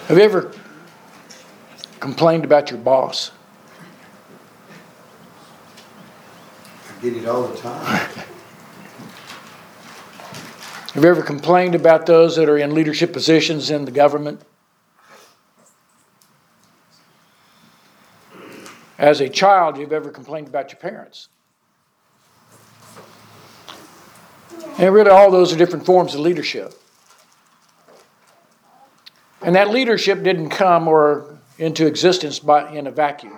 Have you ever complained about your boss? I get it all the time. Have you ever complained about those that are in leadership positions in the government? As a child, you've ever complained about your parents? And really all those are different forms of leadership. And that leadership didn't come into existence in a vacuum.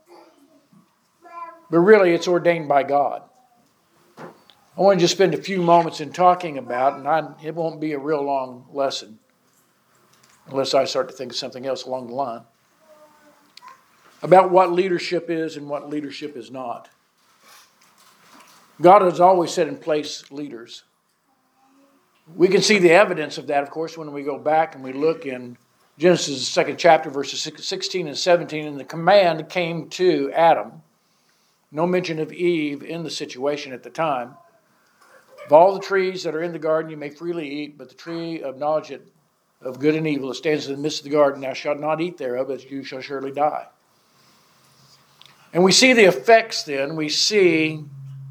But really it's ordained by God. I want to just spend a few moments in talking about, and it won't be a real long lesson unless I start to think of something else along the line, about what leadership is and what leadership is not. God has always set in place leaders. We can see the evidence of that, of course, when we go back and we look in Genesis 2nd chapter, verses 16 and 17, and the command came to Adam. No mention of Eve in the situation at the time. Of all the trees that are in the garden you may freely eat, but the tree of knowledge of good and evil that stands in the midst of the garden, thou shalt not eat thereof, as you shall surely die. And we see the effects then. We see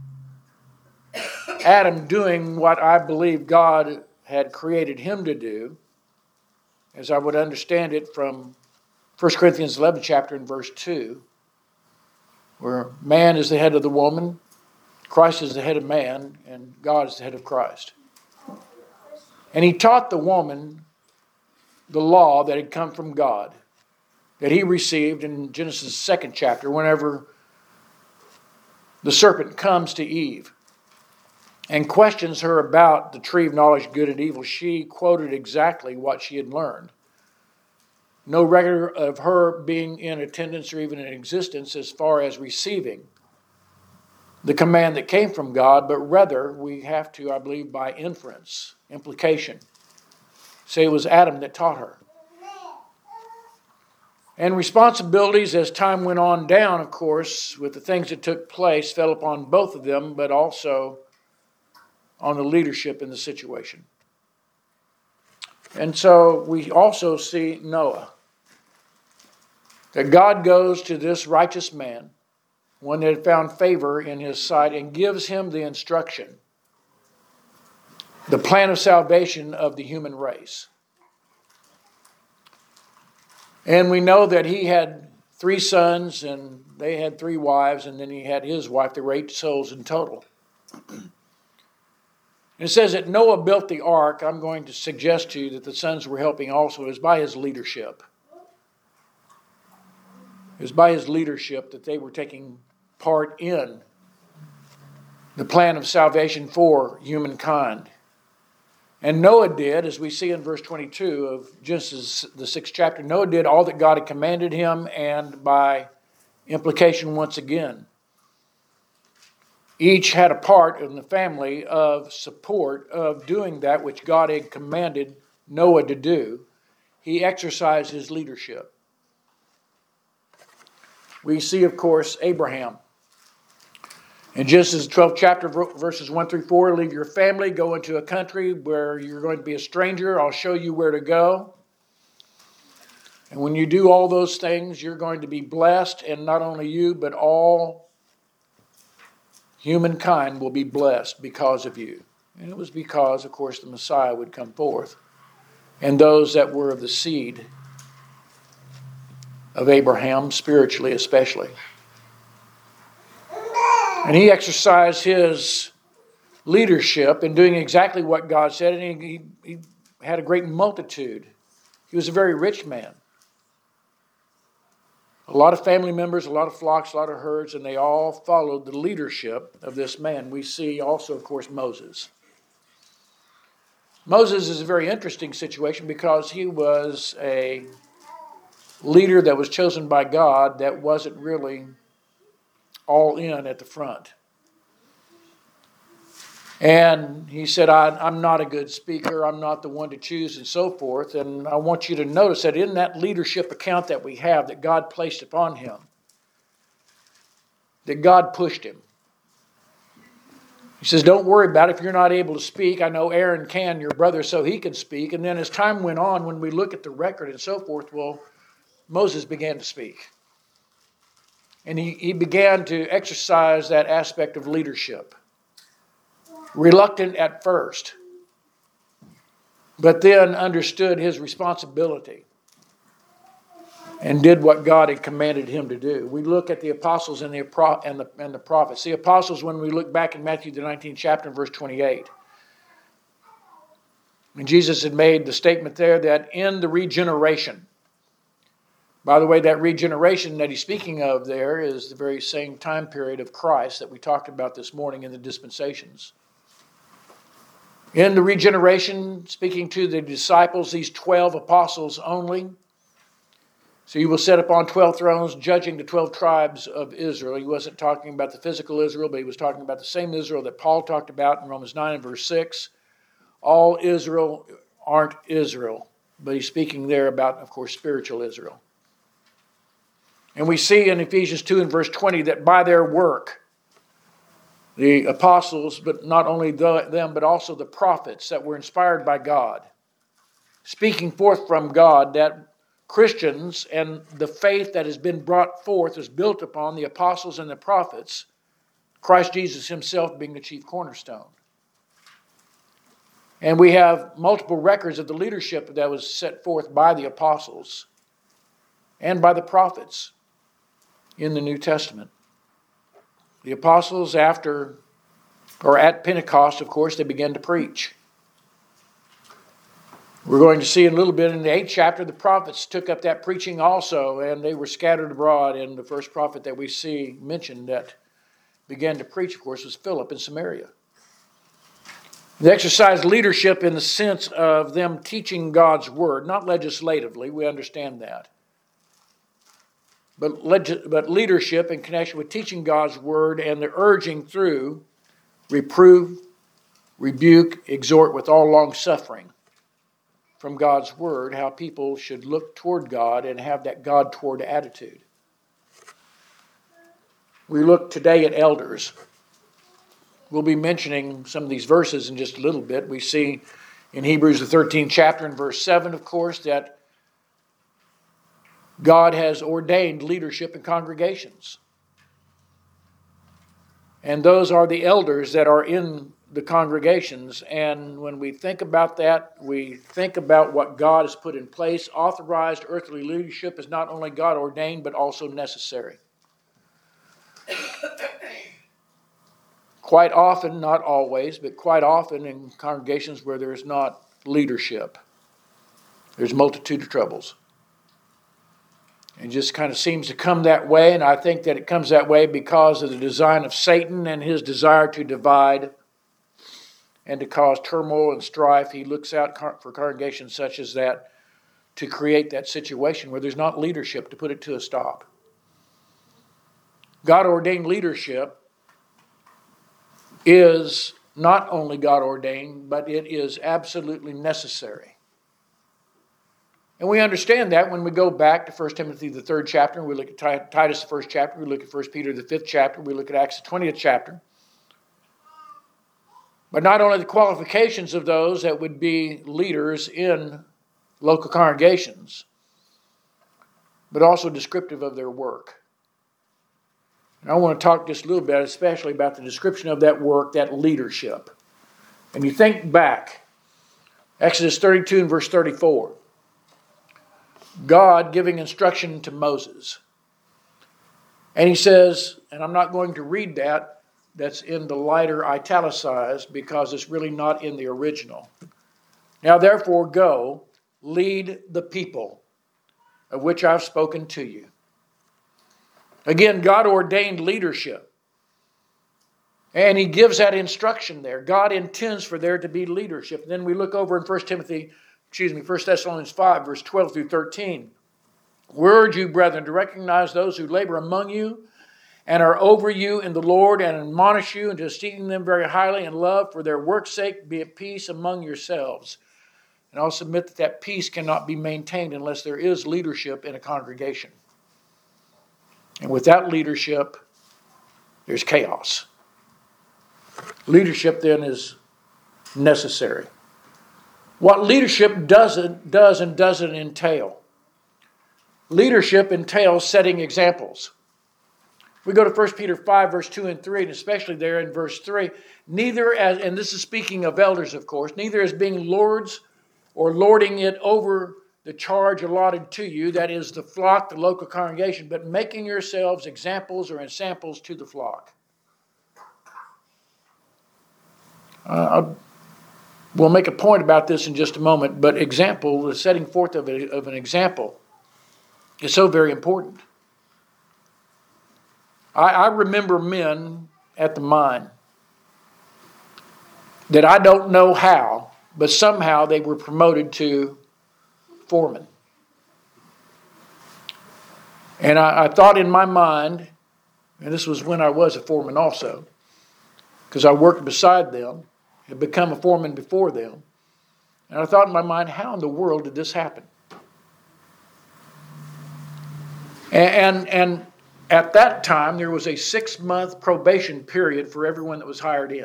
Adam doing what I believe God had created him to do, as I would understand it from 1 Corinthians 11 chapter and verse 2, where man is the head of the woman, Christ is the head of man, and God is the head of Christ. And he taught the woman the law that had come from God, that he received in Genesis 2nd chapter, whenever the serpent comes to Eve and questions her about the tree of knowledge of good and evil. She quoted exactly what she had learned. No record of her being in attendance or even in existence as far as receiving the command that came from God, but rather we have to, I believe, by inference, implication, say it was Adam that taught her. And responsibilities as time went on down, of course, with the things that took place, fell upon both of them, but also on the leadership in the situation. And so we also see Noah. That God goes to this righteous man, one that had found favor in his sight, and gives him the instruction, the plan of salvation of the human race. And we know that he had 3 sons, and they had 3 wives, and then he had his wife. There were 8 souls in total. And it says that Noah built the ark. I'm going to suggest to you that the sons were helping also. It was by his leadership. It was by his leadership that they were taking part in the plan of salvation for humankind. And Noah did, as we see in verse 22 of Genesis, the 6th chapter, Noah did all that God had commanded him, and by implication once again, each had a part in the family of support of doing that which God had commanded Noah to do. He exercised his leadership. We see, of course, Abraham. In Genesis 12th chapter, verses 1 through 4, leave your family, go into a country where you're going to be a stranger. I'll show you where to go. And when you do all those things, you're going to be blessed, and not only you, but all humankind will be blessed because of you. And it was because, of course, the Messiah would come forth, and those that were of the seed of Abraham, spiritually especially. And he exercised his leadership in doing exactly what God said, and he had a great multitude. He was a very rich man. A lot of family members, a lot of flocks, a lot of herds, and they all followed the leadership of this man. We see also, of course, Moses. Moses is a very interesting situation because he was a leader that was chosen by God that wasn't really all in at the front. And he said, I'm not a good speaker, I'm not the one to choose, and so forth. And I want you to notice that in that leadership account that we have that God placed upon him, that God pushed him. He says, don't worry about it if you're not able to speak. I know Aaron can, your brother, so he can speak. And then as time went on, when we look at the record and so forth, well, Moses began to speak. And he began to exercise that aspect of leadership. Reluctant at first, but then understood his responsibility and did what God had commanded him to do. We look at the apostles and the prophets. The apostles, when we look back in Matthew the 19th chapter, verse 28, and Jesus had made the statement there that in the regeneration, by the way, that regeneration that he's speaking of there is the very same time period of Christ that we talked about this morning in the dispensations. In the regeneration, speaking to the disciples, these 12 apostles only. So you will set upon 12 thrones, judging the 12 tribes of Israel. He wasn't talking about the physical Israel, but he was talking about the same Israel that Paul talked about in Romans 9 and verse 6. All Israel aren't Israel, but he's speaking there about, of course, spiritual Israel. And we see in Ephesians 2 and verse 20 that by their work, the apostles, but not only them, but also the prophets that were inspired by God, speaking forth from God, that Christians and the faith that has been brought forth is built upon the apostles and the prophets, Christ Jesus himself being the chief cornerstone. And we have multiple records of the leadership that was set forth by the apostles and by the prophets in the New Testament. The apostles, at Pentecost, of course, they began to preach. We're going to see in a little bit in the 8th chapter, the prophets took up that preaching also, and they were scattered abroad. And the first prophet that we see mentioned that began to preach, of course, was Philip in Samaria. They exercised leadership in the sense of them teaching God's word, not legislatively, we understand that. But leadership in connection with teaching God's word and the urging through reprove, rebuke, exhort with all long suffering from God's word, how people should look toward God and have that God toward attitude. We look today at elders. We'll be mentioning some of these verses in just a little bit. We see in Hebrews the 13th chapter and verse 7, of course, that God has ordained leadership in congregations. And those are the elders that are in the congregations. And when we think about that, we think about what God has put in place. Authorized earthly leadership is not only God ordained, but also necessary. Quite often, not always, but quite often in congregations where there is not leadership, there's a multitude of troubles. It just kind of seems to come that way, and I think that it comes that way because of the design of Satan and his desire to divide and to cause turmoil and strife. He looks out for congregations such as that to create that situation where there's not leadership to put it to a stop. God-ordained leadership is not only God-ordained, but it is absolutely necessary. And we understand that when we go back to 1 Timothy, the 3rd chapter, we look at Titus, the 1st chapter, we look at 1 Peter, the 5th chapter, we look at Acts, the 20th chapter. But not only the qualifications of those that would be leaders in local congregations, but also descriptive of their work. And I want to talk just a little bit, especially about the description of that work, that leadership. And you think back, Exodus 32 and verse 34. God giving instruction to Moses. And he says, and I'm not going to read that, that's in the lighter italicized because it's really not in the original. Now therefore go, lead the people of which I've spoken to you. Again, God ordained leadership. And he gives that instruction there. God intends for there to be leadership. And then we look over in 1 Thessalonians 5, verse 12 through 13. We urge you, brethren, to recognize those who labor among you and are over you in the Lord and admonish you and to esteem them very highly in love for their work's sake. Be at peace among yourselves. And I'll submit that peace cannot be maintained unless there is leadership in a congregation. And without leadership, there's chaos. Leadership then is necessary. What leadership does and doesn't entail. Leadership entails setting examples. We go to 1 Peter 5, verse 2 and 3, and especially there in verse 3, neither as, and this is speaking of elders, of course, neither as being lords or lording it over the charge allotted to you, that is the flock, the local congregation, but making yourselves examples or ensamples to the flock. We'll make a point about this in just a moment, but example, the setting forth of an example is so very important. I remember men at the mine that I don't know how, but somehow they were promoted to foreman. And I thought in my mind, and this was when I was a foreman also, because I worked beside them, had become a foreman before them, and I thought in my mind, how in the world did this happen? And at that time, there was a 6-month probation period for everyone that was hired in.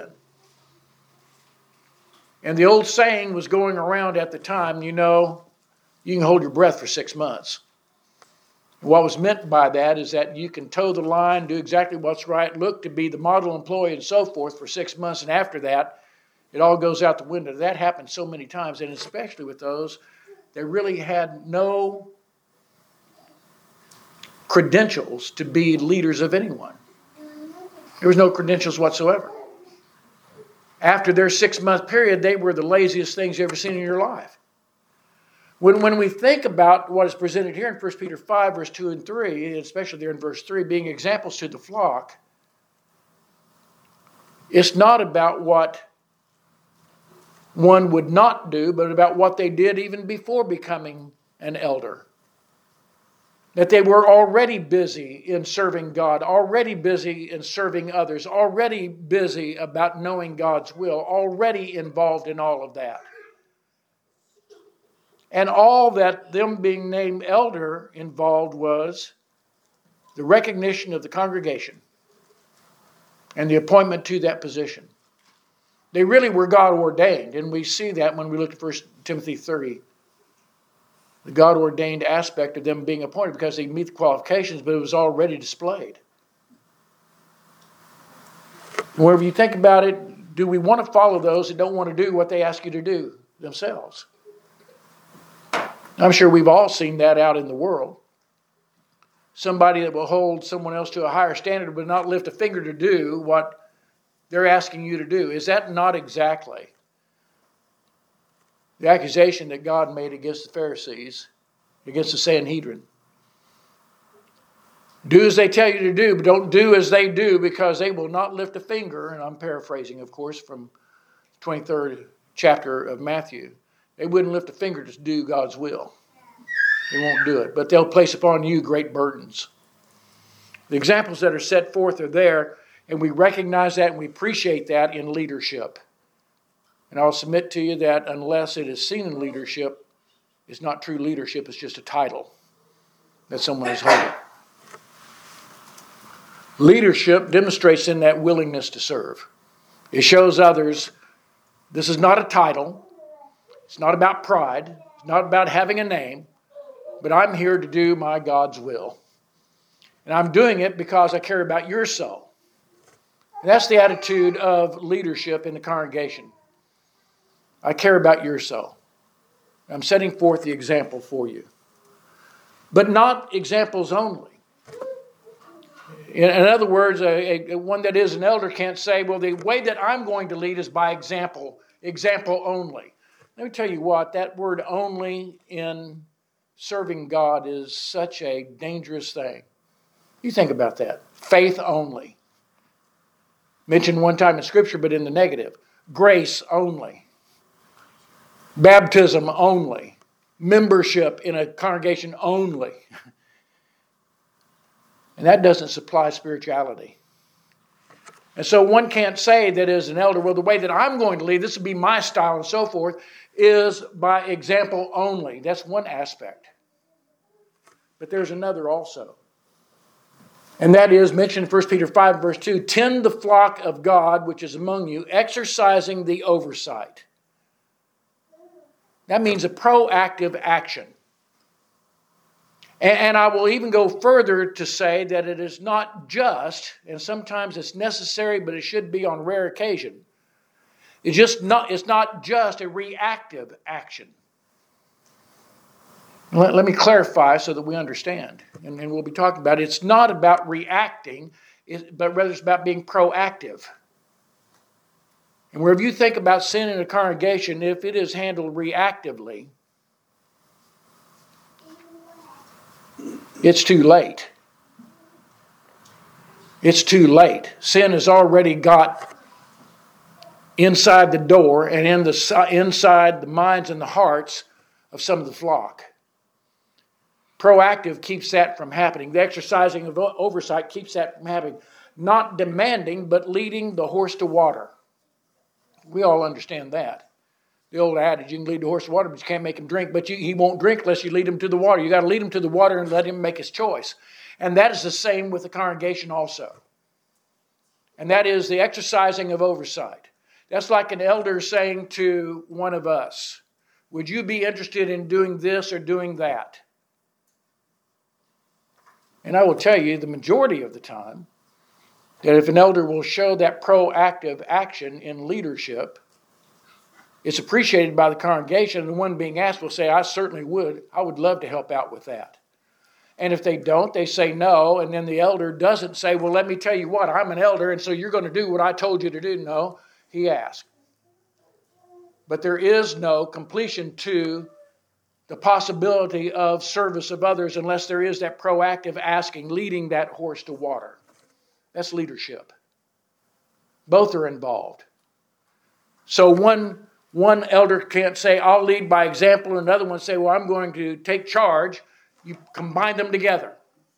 And the old saying was going around at the time, you can hold your breath for 6 months. What was meant by that is that you can toe the line, do exactly what's right, look to be the model employee and so forth for 6 months, and after that, it all goes out the window. That happened so many times, and especially with those that really had no credentials to be leaders of anyone. There was no credentials whatsoever. After their 6-month period, they were the laziest things you've ever seen in your life. When we think about what is presented here in 1 Peter 5, verse 2 and 3, especially there in verse 3, being examples to the flock, it's not about what one would not do, but about what they did even before becoming an elder. That they were already busy in serving God, already busy in serving others, already busy about knowing God's will, already involved in all of that. And all that them being named elder involved was the recognition of the congregation and the appointment to that position. They really were God ordained, and we see that when we look at 1 Timothy 30. The God ordained aspect of them being appointed because they meet the qualifications, but it was already displayed. Whenever you think about it, do we want to follow those that don't want to do what they ask you to do themselves? I'm sure we've all seen that out in the world. Somebody that will hold someone else to a higher standard but not lift a finger to do what they're asking you to do. Is that not exactly the accusation that God made against the Pharisees, against the Sanhedrin? Do as they tell you to do, but don't do as they do, because they will not lift a finger. And I'm paraphrasing, of course, from the 23rd chapter of Matthew. They wouldn't lift a finger to do God's will. They won't do it. But they'll place upon you great burdens. The examples that are set forth are there, and we recognize that and we appreciate that in leadership. And I'll submit to you that unless it is seen in leadership, it's not true leadership, it's just a title that someone is holding. Leadership demonstrates in that willingness to serve. It shows others this is not a title. It's not about pride. It's not about having a name. But I'm here to do my God's will. And I'm doing it because I care about your soul. And that's the attitude of leadership in the congregation. I care about your soul. I'm setting forth the example for you. But not examples only. In other words, one that is an elder can't say, well, the way that I'm going to lead is by example only. Let me tell you what, that word only in serving God is such a dangerous thing. You think about that. Faith only. Mentioned one time in Scripture, but in the negative. Grace only. Baptism only. Membership in a congregation only. And that doesn't supply spirituality. And so one can't say that as an elder, well, the way that I'm going to lead, this would be my style and so forth, is by example only. That's one aspect. But there's another also. And that is mentioned in 1 Peter 5, verse 2, tend the flock of God which is among you, exercising the oversight. That means a proactive action. And I will even go further to say that it is not just, and sometimes it's necessary, but it should be on rare occasion. It's not just a reactive action. Let me clarify so that we understand. And we'll be talking about it. It's not about reacting, but rather it's about being proactive. And wherever you think about sin in a congregation, if it is handled reactively, it's too late. It's too late. Sin has already got inside the door and inside the minds and the hearts of some of the flock. Proactive keeps that from happening. The exercising of oversight keeps that from happening. Not demanding, but leading the horse to water. We all understand that. The old adage, you can lead the horse to water, but you can't make him drink. But he won't drink unless you lead him to the water. You got to lead him to the water and let him make his choice. And that is the same with the congregation also. And that is the exercising of oversight. That's like an elder saying to one of us, would you be interested in doing this or doing that? And I will tell you, the majority of the time, that if an elder will show that proactive action in leadership, it's appreciated by the congregation, and the one being asked will say, I certainly would. I would love to help out with that. And if they don't, they say no, and then the elder doesn't say, well, let me tell you what, I'm an elder, and so you're going to do what I told you to do. No, he asked. But there is no completion to the possibility of service of others unless there is that proactive asking, leading that horse to water. That's leadership. Both are involved. So one elder can't say, I'll lead by example, and another one say, well, I'm going to take charge. You combine them together.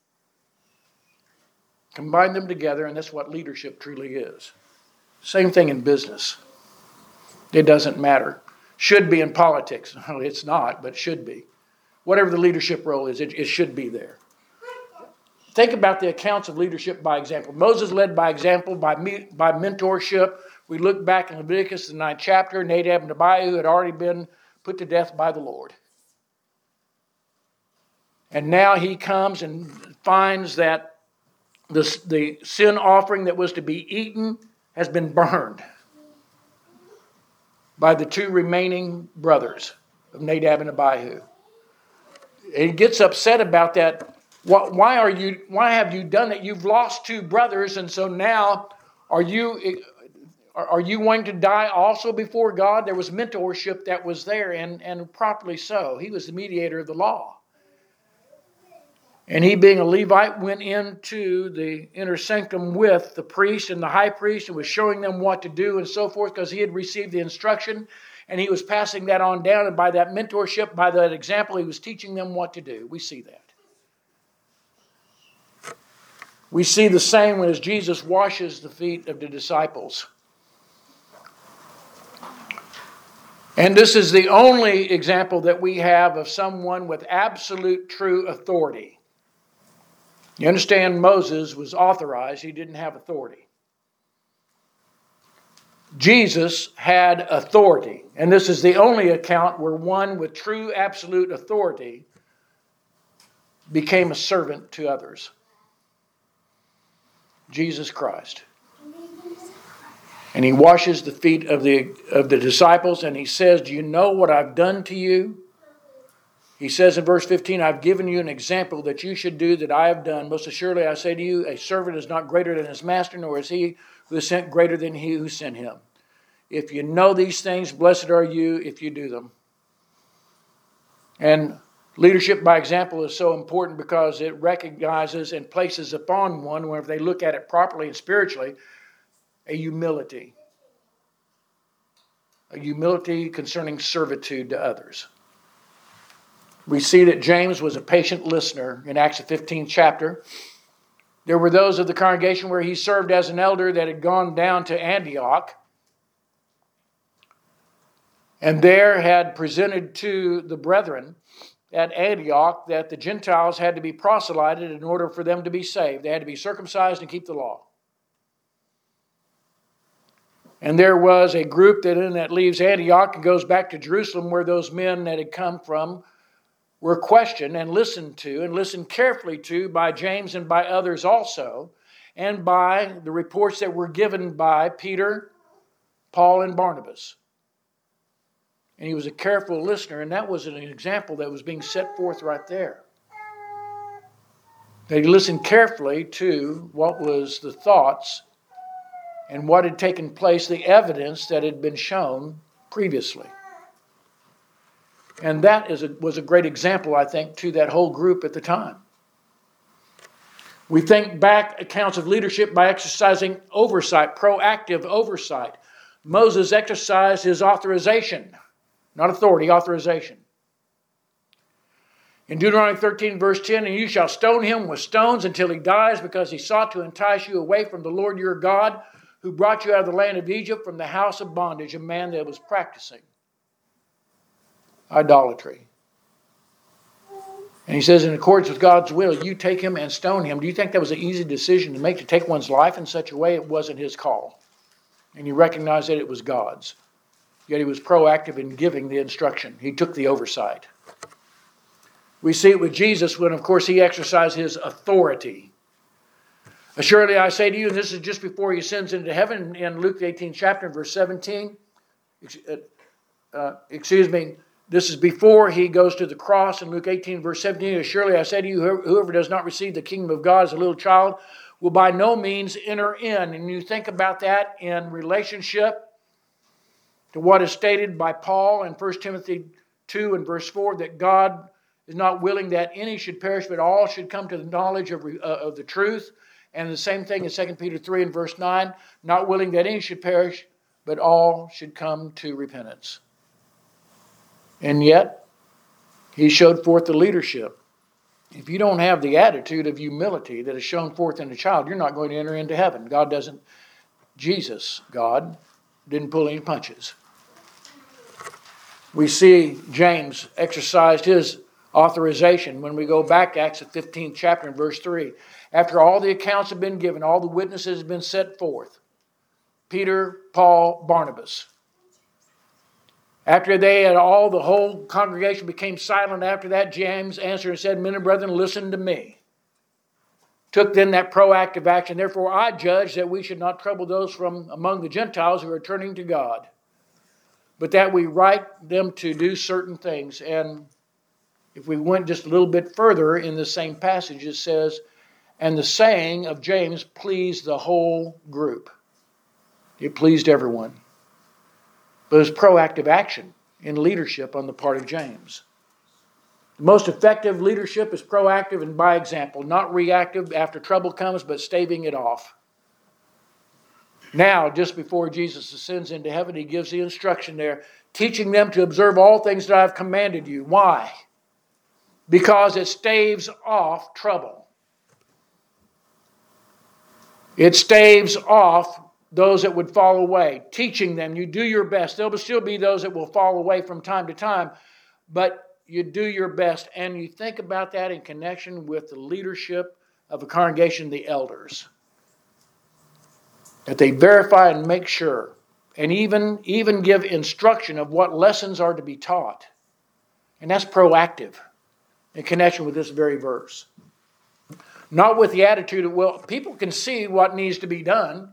Combine them together, and that's what leadership truly is. Same thing in business. It doesn't matter. Should be in politics. Well, it's not, but should be. Whatever the leadership role is, it should be there. Think about the accounts of leadership by example. Moses led by example, by mentorship. We look back in Leviticus, the 9th chapter. Nadab and Abihu had already been put to death by the Lord. And now he comes and finds that the sin offering that was to be eaten has been burned by the two remaining brothers of Nadab and Abihu. He gets upset about that. Why have you done that? You've lost two brothers, and so now are you going to die also before God? There was mentorship that was there, and properly so. He was the mediator of the law. And he, being a Levite, went into the inner sanctum with the priest and the high priest and was showing them what to do and so forth, because he had received the instruction and he was passing that on down. And by that mentorship, by that example, he was teaching them what to do. We see that. We see the same when as Jesus washes the feet of the disciples. And this is the only example that we have of someone with absolute true authority. You understand, Moses was authorized. He didn't have authority. Jesus had authority. And this is the only account where one with true absolute authority became a servant to others. Jesus Christ. And he washes the feet of the disciples, and he says, do you know what I've done to you? He says in verse 15, I've given you an example that you should do that I have done. Most assuredly I say to you, a servant is not greater than his master, nor is he who is sent greater than he who sent him. If you know these things, blessed are you if you do them. And leadership by example is so important because it recognizes and places upon one, whenever they look at it properly and spiritually, a humility. A humility concerning servitude to others. We see that James was a patient listener in Acts the 15th chapter. There were those of the congregation where he served as an elder that had gone down to Antioch and there had presented to the brethren at Antioch that the Gentiles had to be proselyted in order for them to be saved. They had to be circumcised and keep the law. And there was a group that leaves Antioch and goes back to Jerusalem, where those men that had come from were questioned and listened to, and listened carefully to by James and by others also, and by the reports that were given by Peter, Paul, and Barnabas. And he was a careful listener, and that was an example that was being set forth right there. They listened carefully to what was the thoughts and what had taken place, the evidence that had been shown previously. And that was a great example, I think, to that whole group at the time. We think back accounts of leadership by exercising oversight, proactive oversight. Moses exercised his authorization, not authority, authorization. In Deuteronomy 13, verse 10, "And you shall stone him with stones until he dies, because he sought to entice you away from the Lord your God, who brought you out of the land of Egypt, from the house of bondage," a man that was practicing idolatry. And he says, in accordance with God's will, you take him and stone him. Do you think that was an easy decision to make, to take one's life in such a way? It wasn't his call. And he recognized that it was God's. Yet he was proactive in giving the instruction. He took the oversight. We see it with Jesus when, of course, he exercised his authority. "Assuredly I say to you," and this is just before he ascends into heaven in Luke the 18th chapter, verse 17. This is before he goes to the cross in Luke 18, verse 17. "Surely I say to you, whoever does not receive the kingdom of God as a little child will by no means enter in." And you think about that in relationship to what is stated by Paul in 1 Timothy 2 and verse 4, that God is not willing that any should perish, but all should come to the knowledge of the truth. And the same thing in 2 Peter 3 and verse 9, not willing that any should perish, but all should come to repentance. And yet, he showed forth the leadership. If you don't have the attitude of humility that is shown forth in a child, you're not going to enter into heaven. God, didn't pull any punches. We see James exercised his authorization when we go back to Acts the 15th chapter and verse 3. After all the accounts have been given, all the witnesses have been set forth. Peter, Paul, Barnabas. After they had the whole congregation became silent after that, James answered and said, "Men and brethren, listen to me." Took then that proactive action. "Therefore I judge that we should not trouble those from among the Gentiles who are turning to God, but that we write them to do certain things." And if we went just a little bit further in the same passage, it says, "And the saying of James pleased the whole group." It pleased everyone. But it was proactive action in leadership on the part of James. The most effective leadership is proactive and by example, not reactive after trouble comes, but staving it off. Now, just before Jesus ascends into heaven, he gives the instruction there, teaching them to observe all things that I have commanded you. Why? Because it staves off trouble. It staves off those that would fall away. Teaching them, you do your best. There'll still be those that will fall away from time to time, but you do your best. And you think about that in connection with the leadership of a congregation, the elders. That they verify and make sure, and even give instruction of what lessons are to be taught. And that's proactive in connection with this very verse. Not with the attitude of, well, people can see what needs to be done.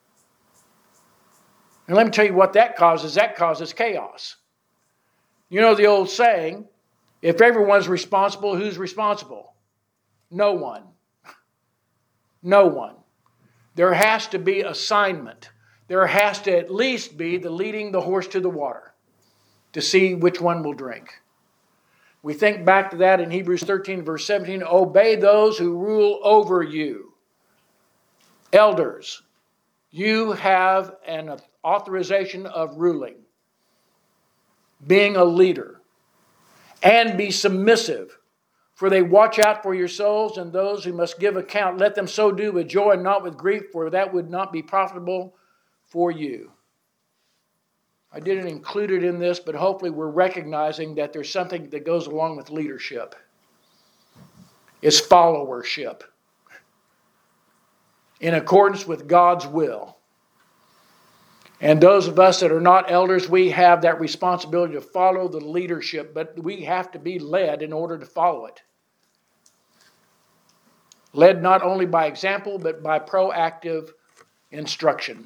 And let me tell you what that causes. That causes chaos. You know the old saying, if everyone's responsible, who's responsible? No one. No one. There has to be assignment. There has to at least be the leading the horse to the water to see which one will drink. We think back to that in Hebrews 13, verse 17. Obey those who rule over you. Elders, you have an authorization of ruling, being a leader, and be submissive. For they watch out for your souls, and those who must give account, let them so do with joy and not with grief, for that would not be profitable for you. I didn't include it in this, but hopefully we're recognizing that there's something that goes along with leadership. It's followership. In accordance with God's will. And those of us that are not elders, we have that responsibility to follow the leadership, but we have to be led in order to follow it. Led not only by example, but by proactive instruction.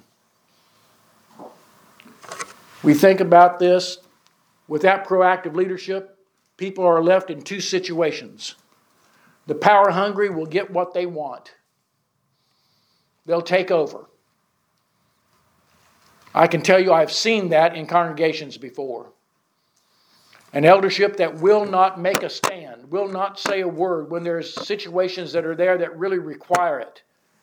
We think about this. Without proactive leadership, people are left in two situations. The power hungry will get what they want. They'll take over. I can tell you I've seen that in congregations before. An eldership that will not make a stand, will not say a word when there's situations that are there that really require it.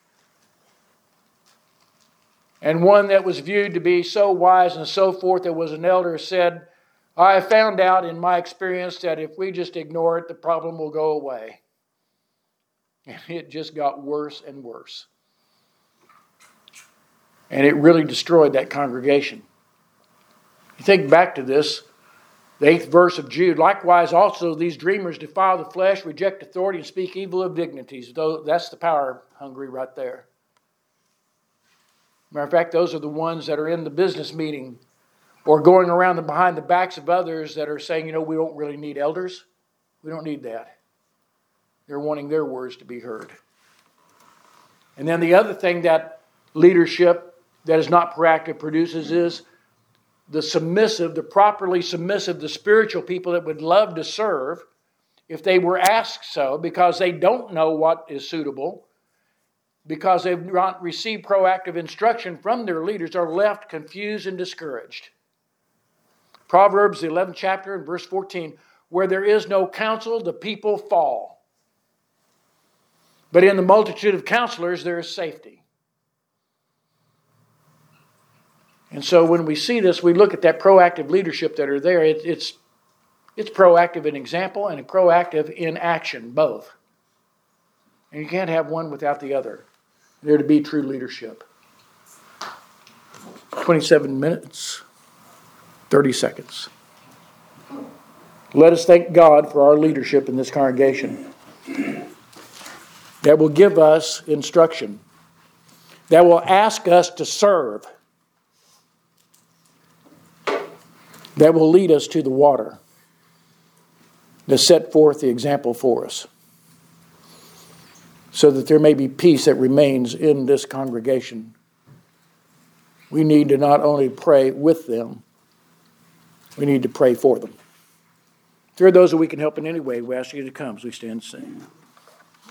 And one that was viewed to be so wise and so forth, that was an elder, said, I have found out in my experience that if we just ignore it, the problem will go away. And it just got worse and worse. And it really destroyed that congregation. You think back to this, the 8th verse of Jude. Likewise also these dreamers defile the flesh, reject authority, and speak evil of dignities. That's the power hungry right there. Matter of fact, those are the ones that are in the business meeting or going around behind the backs of others that are saying, we don't really need elders. We don't need that. They're wanting their words to be heard. And then the other thing that leadership that is not proactive produces is the submissive, the properly submissive, the spiritual people that would love to serve if they were asked so, because they don't know what is suitable, because they've not received proactive instruction from their leaders, are left confused and discouraged. Proverbs, the 11th chapter and verse 14, where there is no counsel, the people fall. But in the multitude of counselors, there is safety. And so when we see this, we look at that proactive leadership that are there. It's proactive in example and proactive in action, both. And you can't have one without the other. There to be true leadership. 27 minutes, 30 seconds. Let us thank God for our leadership in this congregation. That will give us instruction. That will ask us to serve. That will lead us to the water. To set forth the example for us. So that there may be peace that remains in this congregation. We need to not only pray with them, we need to pray for them. If there are those that we can help in any way, we ask you to come as we stand and sing.